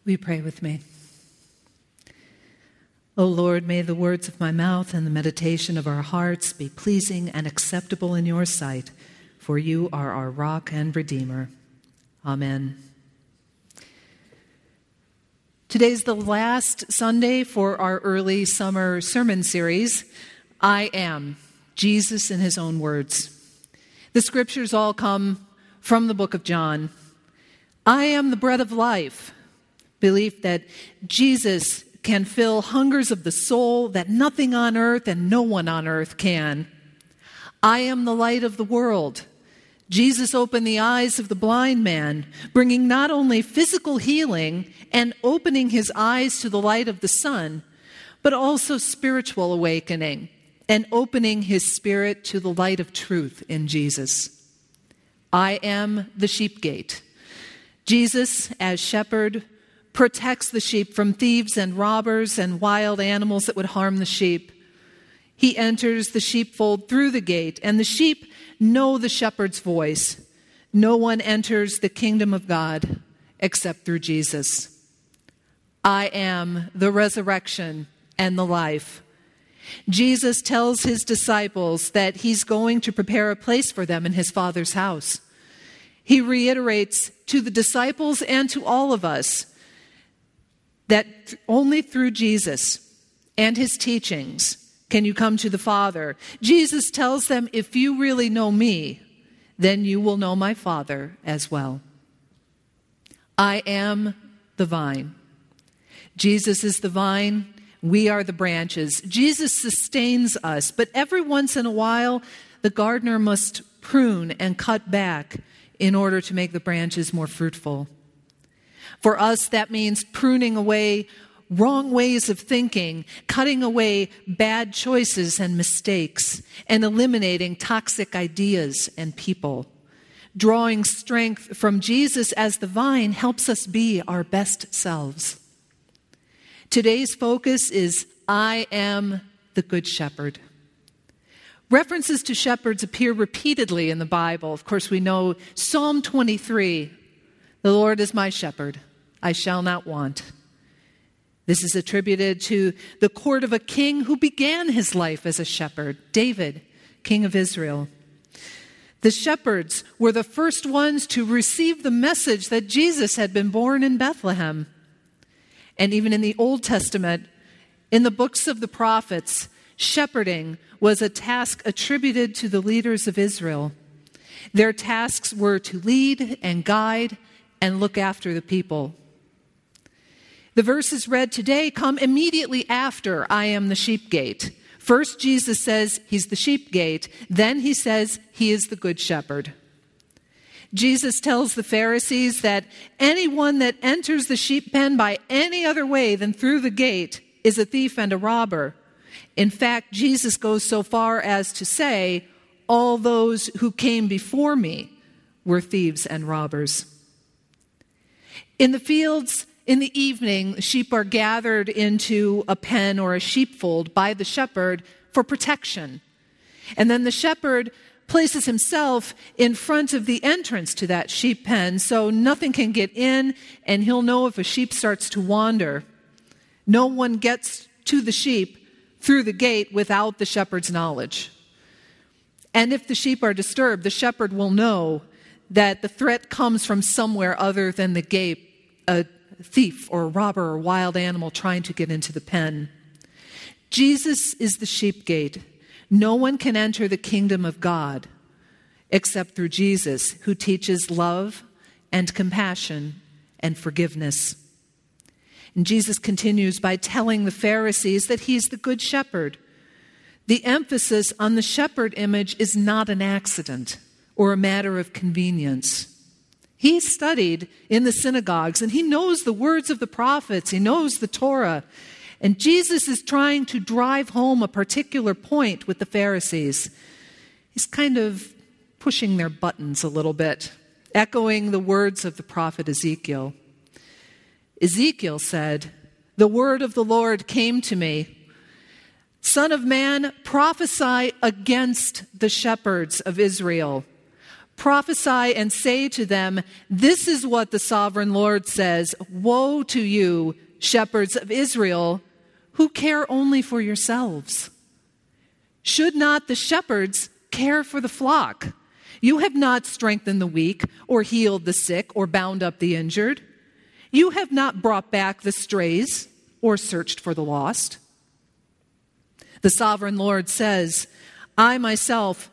Will you pray with me? O Lord, may the words of my mouth and the meditation of our hearts be pleasing and acceptable in your sight, for you are our rock and redeemer. Amen. Today's the last Sunday for our early summer sermon series, I Am, Jesus in his own words. The scriptures all come from the book of John. I am the bread of life. Belief that Jesus can fill hungers of the soul that nothing on earth and no one on earth can. I am the light of the world. Jesus opened the eyes of the blind man, bringing not only physical healing and opening his eyes to the light of the sun, but also spiritual awakening and opening his spirit to the light of truth in Jesus. I am the sheep gate. Jesus, as shepherd, protects the sheep from thieves and robbers and wild animals that would harm the sheep. He enters the sheepfold through the gate, and the sheep know the shepherd's voice. No one enters the kingdom of God except through Jesus. I am the resurrection and the life. Jesus tells his disciples that he's going to prepare a place for them in his Father's house. He reiterates to the disciples and to all of us that only through Jesus and his teachings can you come to the Father. Jesus tells them, if you really know me, then you will know my Father as well. I am the vine. Jesus is the vine. We are the branches. Jesus sustains us, but every once in a while, the gardener must prune and cut back in order to make the branches more fruitful. For us, that means pruning away wrong ways of thinking, cutting away bad choices and mistakes, and eliminating toxic ideas and people. Drawing strength from Jesus as the vine helps us be our best selves. Today's focus is, I am the Good Shepherd. References to shepherds appear repeatedly in the Bible. Of course, we know Psalm 23, the Lord is my shepherd, I shall not want. This is attributed to the court of a king who began his life as a shepherd, David, king of Israel. The shepherds were the first ones to receive the message that Jesus had been born in Bethlehem. And even in the Old Testament, in the books of the prophets, shepherding was a task attributed to the leaders of Israel. Their tasks were to lead and guide and look after the people. The verses read today come immediately after I am the sheep gate. First, Jesus says he's the sheep gate. Then he says he is the good shepherd. Jesus tells the Pharisees that anyone that enters the sheep pen by any other way than through the gate is a thief and a robber. In fact, Jesus goes so far as to say, all those who came before me were thieves and robbers. In the fields, in the evening, sheep are gathered into a pen or a sheepfold by the shepherd for protection. And then the shepherd places himself in front of the entrance to that sheep pen so nothing can get in, and he'll know if a sheep starts to wander. No one gets to the sheep through the gate without the shepherd's knowledge. And if the sheep are disturbed, the shepherd will know that the threat comes from somewhere other than the gate, a thief or a robber or wild animal trying to get into the pen. Jesus is the sheep gate. No one can enter the kingdom of God except through Jesus, who teaches love and compassion and forgiveness. And Jesus continues by telling the Pharisees that he's the good shepherd. The emphasis on the shepherd image is not an accident or a matter of convenience. He studied in the synagogues, and he knows the words of the prophets. He knows the Torah. And Jesus is trying to drive home a particular point with the Pharisees. He's kind of pushing their buttons a little bit, echoing the words of the prophet Ezekiel. Ezekiel said, "The word of the Lord came to me. Son of man, prophesy against the shepherds of Israel. prophesy and say to them, this is what the sovereign Lord says, woe to you, shepherds of Israel, who care only for yourselves. Should not the shepherds care for the flock? You have not strengthened the weak, or healed the sick, or bound up the injured. You have not brought back the strays, or searched for the lost. The sovereign Lord says, I myself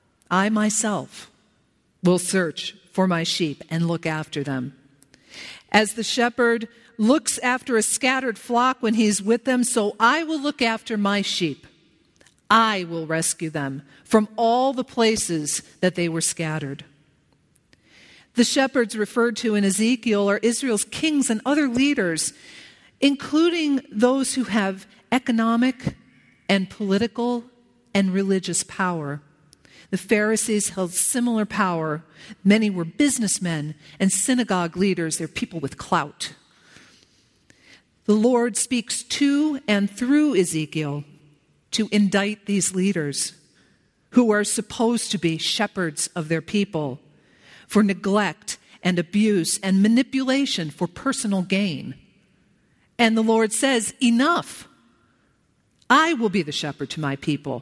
will search for my sheep and look after them. As the shepherd looks after a scattered flock when he's with them, so I will look after my sheep. I will rescue them from all the places that they were scattered. The shepherds referred to in Ezekiel are Israel's kings and other leaders, including those who have economic and political and religious power. The Pharisees held similar power. Many were businessmen and synagogue leaders. They're people with clout. The Lord speaks to and through Ezekiel to indict these leaders who are supposed to be shepherds of their people for neglect and abuse and manipulation for personal gain. And the Lord says, enough. I will be the shepherd to my people.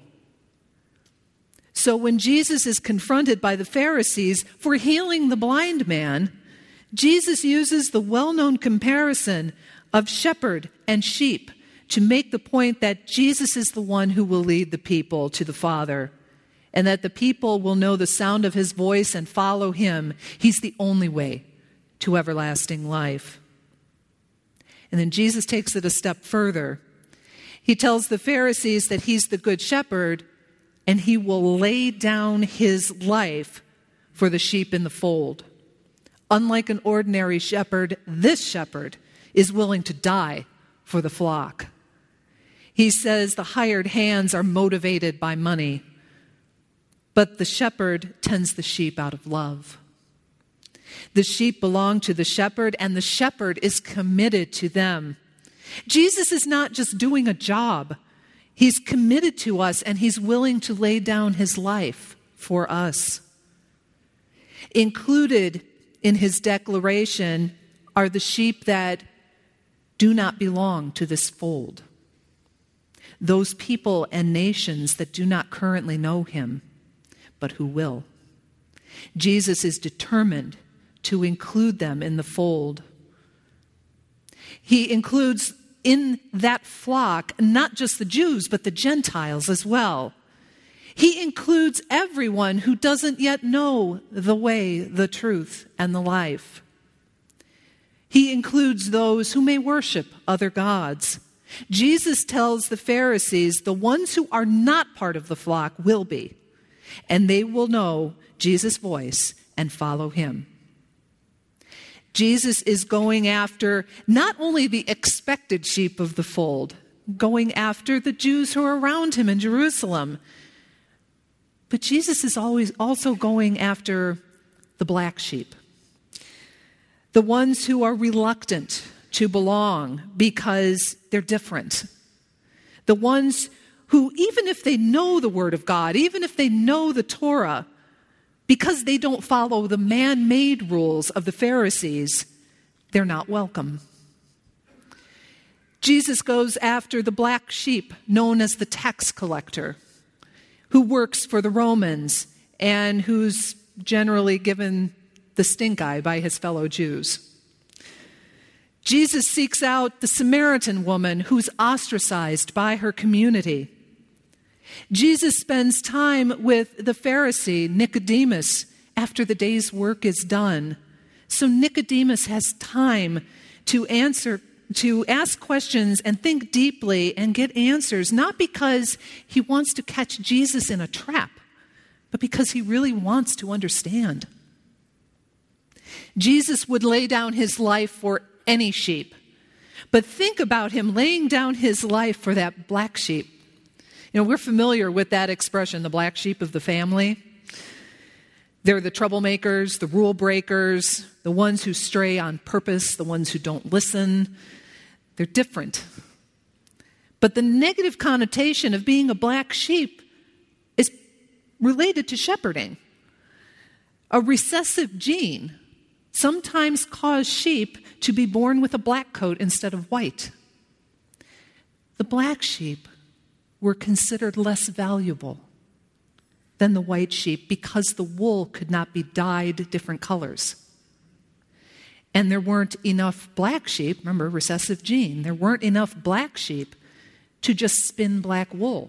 So when Jesus is confronted by the Pharisees for healing the blind man, Jesus uses the well-known comparison of shepherd and sheep to make the point that Jesus is the one who will lead the people to the Father, and that the people will know the sound of his voice and follow him. He's the only way to everlasting life. And then Jesus takes it a step further. He tells the Pharisees that he's the good shepherd, and he will lay down his life for the sheep in the fold. Unlike an ordinary shepherd, this shepherd is willing to die for the flock. He says the hired hands are motivated by money, but the shepherd tends the sheep out of love. The sheep belong to the shepherd, and the shepherd is committed to them. Jesus is not just doing a job. He's committed to us, and he's willing to lay down his life for us. Included in his declaration are the sheep that do not belong to this fold. Those people and nations that do not currently know him, but who will. Jesus is determined to include them in the fold. He includes in that flock not just the Jews, but the Gentiles as well. He includes everyone who doesn't yet know the way, the truth, and the life. He includes those who may worship other gods. Jesus tells the Pharisees the ones who are not part of the flock will be, and they will know Jesus' voice and follow him. Jesus is going after not only the expected sheep of the fold, going after the Jews who are around him in Jerusalem, but Jesus is always also going after the black sheep, the ones who are reluctant to belong because they're different. The ones who, even if they know the Word of God, even if they know the Torah, because they don't follow the man-made rules of the Pharisees, they're not welcome. Jesus goes after the black sheep known as the tax collector, who works for the Romans and who's generally given the stink eye by his fellow Jews. Jesus seeks out the Samaritan woman who's ostracized by her community. Jesus spends time with the Pharisee, Nicodemus, after the day's work is done. So Nicodemus has time to ask questions and think deeply and get answers, not because he wants to catch Jesus in a trap, but because he really wants to understand. Jesus would lay down his life for any sheep. But think about him laying down his life for that black sheep. You know, we're familiar with that expression, the black sheep of the family. They're the troublemakers, the rule breakers, the ones who stray on purpose, the ones who don't listen. They're different. But the negative connotation of being a black sheep is related to shepherding. A recessive gene sometimes caused sheep to be born with a black coat instead of white. The black sheep were considered less valuable than the white sheep because the wool could not be dyed different colors. And there weren't enough black sheep, remember, recessive gene, there weren't enough black sheep to just spin black wool.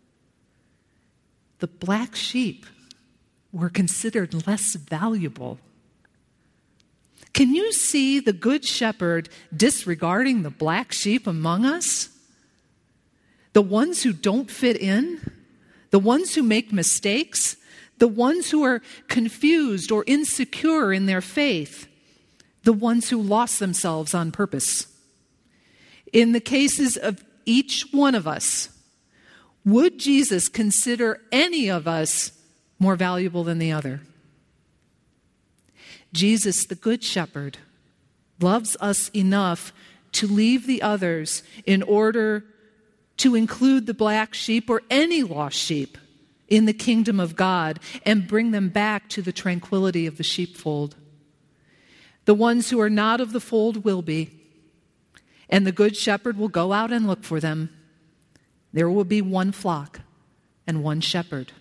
The black sheep were considered less valuable. Can you see the good shepherd disregarding the black sheep among us? The ones who don't fit in, the ones who make mistakes, the ones who are confused or insecure in their faith, the ones who lost themselves on purpose. In the cases of each one of us, would Jesus consider any of us more valuable than the other? Jesus, the Good Shepherd, loves us enough to leave the others in order to include the black sheep or any lost sheep in the kingdom of God and bring them back to the tranquility of the sheepfold. The ones who are not of the fold will be, and the Good Shepherd will go out and look for them. There will be one flock and one shepherd.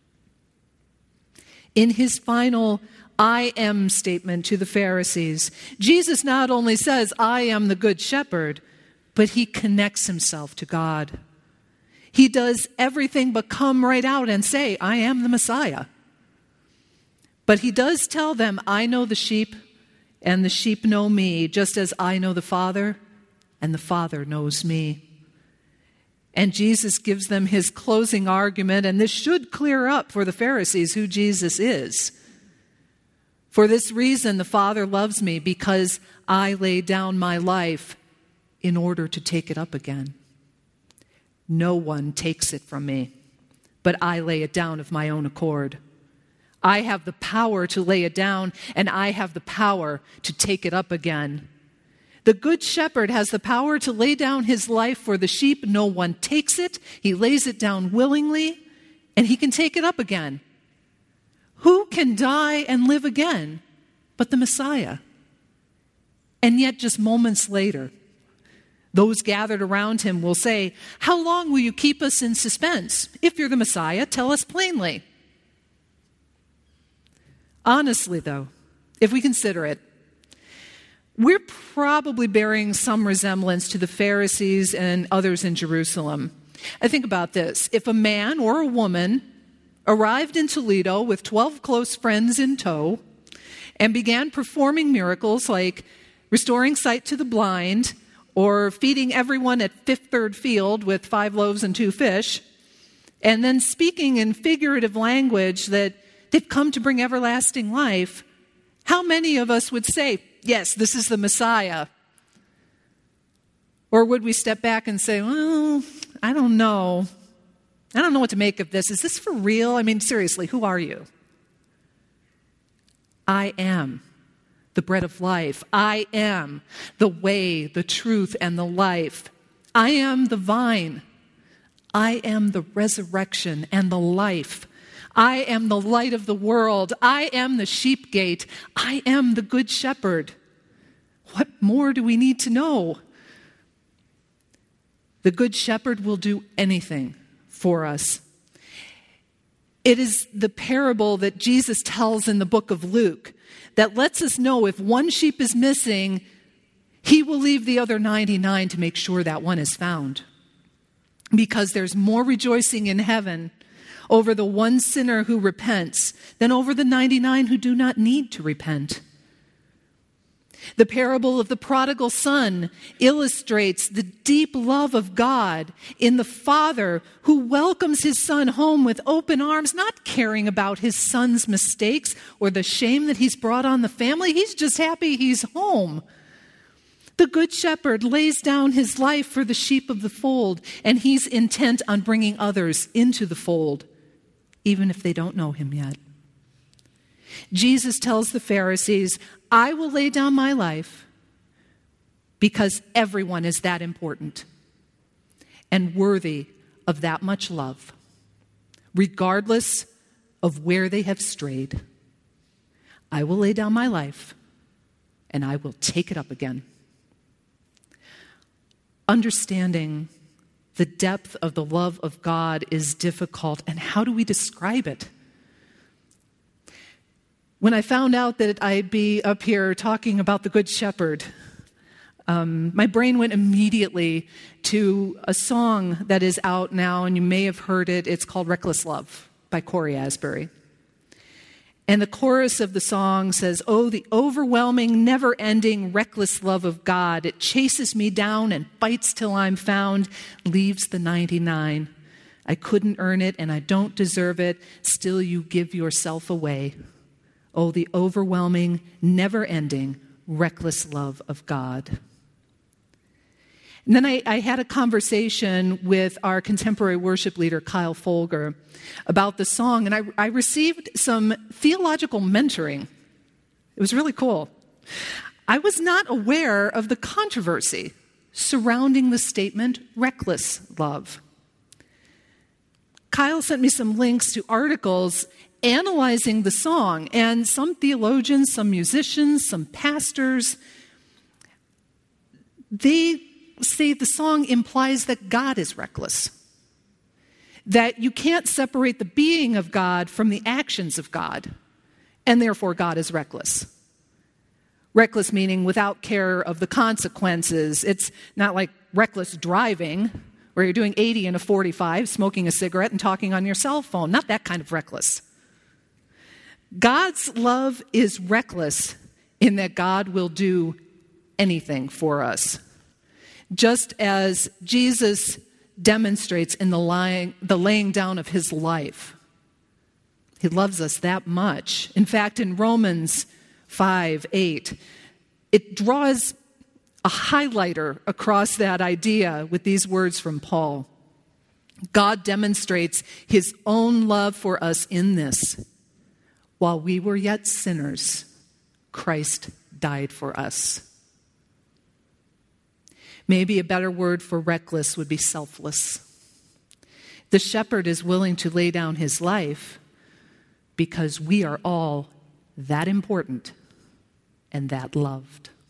In his final I am statement to the Pharisees, Jesus not only says, I am the Good Shepherd, but he connects himself to God. He does everything but come right out and say, I am the Messiah. But he does tell them, I know the sheep, and the sheep know me, just as I know the Father, and the Father knows me. And Jesus gives them his closing argument, and this should clear up for the Pharisees who Jesus is. For this reason, the Father loves me, because I lay down my life in order to take it up again. No one takes it from me, but I lay it down of my own accord. I have the power to lay it down, and I have the power to take it up again. The Good Shepherd has the power to lay down his life for the sheep. No one takes it. He lays it down willingly, and he can take it up again. Who can die and live again but the Messiah? And yet, just moments later, those gathered around him will say, how long will you keep us in suspense? If you're the Messiah, tell us plainly. Honestly, though, if we consider it, we're probably bearing some resemblance to the Pharisees and others in Jerusalem. I think about this. If a man or a woman arrived in Toledo with 12 close friends in tow and began performing miracles like restoring sight to the blind or feeding everyone at Fifth Third Field with 5 loaves and 2 fish, and then speaking in figurative language that they've come to bring everlasting life, how many of us would say, yes, this is the Messiah? Or would we step back and say, well, I don't know. I don't know what to make of this. Is this for real? I mean, seriously, who are you? I am the bread of life. I am the way, the truth, and the life. I am the vine. I am the resurrection and the life. I am the light of the world. I am the sheep gate. I am the Good Shepherd. What more do we need to know? The Good Shepherd will do anything for us. It is the parable that Jesus tells in the book of Luke that lets us know if one sheep is missing, he will leave the other 99 to make sure that one is found. Because there's more rejoicing in heaven over the one sinner who repents than over the 99 who do not need to repent. The parable of the prodigal son illustrates the deep love of God in the father who welcomes his son home with open arms, not caring about his son's mistakes or the shame that he's brought on the family. He's just happy he's home. The Good Shepherd lays down his life for the sheep of the fold, and he's intent on bringing others into the fold, even if they don't know him yet. Jesus tells the Pharisees, I will lay down my life because everyone is that important and worthy of that much love, regardless of where they have strayed, I will lay down my life, and I will take it up again. Understanding the depth of the love of God is difficult, and how do we describe it? When I found out that I'd be up here talking about the Good Shepherd, my brain went immediately to a song that is out now, and you may have heard it. It's called Reckless Love by Corey Asbury. And the chorus of the song says, "Oh, the overwhelming, never-ending, reckless love of God. It chases me down and fights till I'm found, leaves the 99. I couldn't earn it and I don't deserve it. Still you give yourself away. Oh, the overwhelming, never-ending, reckless love of God." And then I had a conversation with our contemporary worship leader, Kyle Folger, about the song, and I received some theological mentoring. It was really cool. I was not aware of the controversy surrounding the statement, reckless love. Kyle sent me some links to articles analyzing the song, and some theologians, some musicians, some pastors, they say the song implies that God is reckless, that you can't separate the being of God from the actions of God, and therefore God is reckless. Reckless meaning without care of the consequences. It's not like reckless driving, where you're doing 80 in a 45, smoking a cigarette and talking on your cell phone. Not that kind of reckless. God's love is reckless in that God will do anything for us. Just as Jesus demonstrates in the laying down of his life. He loves us that much. In fact, in Romans 5:8, it draws a highlighter across that idea with these words from Paul. God demonstrates his own love for us in this. While we were yet sinners, Christ died for us. Maybe a better word for reckless would be selfless. The shepherd is willing to lay down his life because we are all that important and that loved.